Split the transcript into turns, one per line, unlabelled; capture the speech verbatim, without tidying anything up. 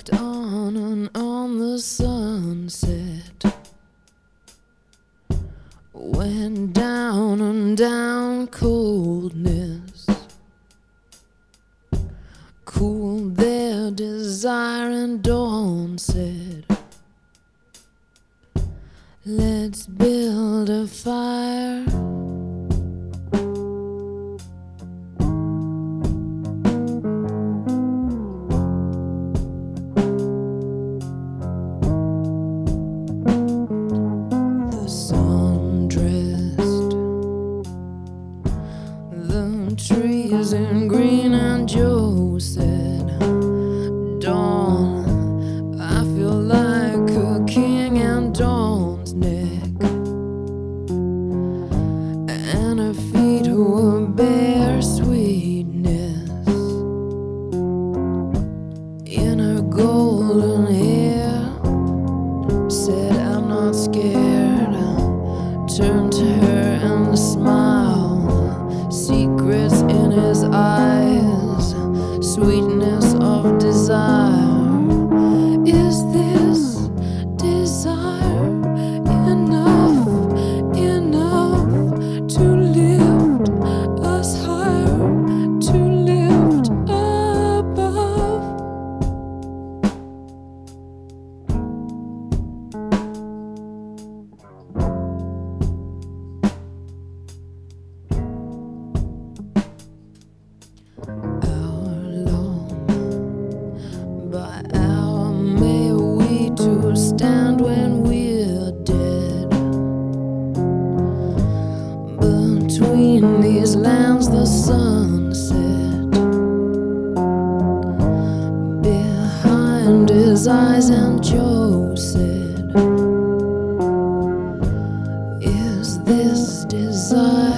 walked on and on the sunset, went down and down coldness, cooled their desire, and dawn said, let's build a fire. The sun dressed the trees in green, and Joe said, Dawn, I feel like a king, and Dawn's neck and her feet were bare sweetness in her golden hair. Said, I'm not scared. Turned to her and smiled, secrets in his eyes, sweetness of desire. Is this desire enough, enough to lift us higher, to lift above? By hour may we two stand when we're dead. Between these lands the sun set behind his eyes, and Joe said, is this desire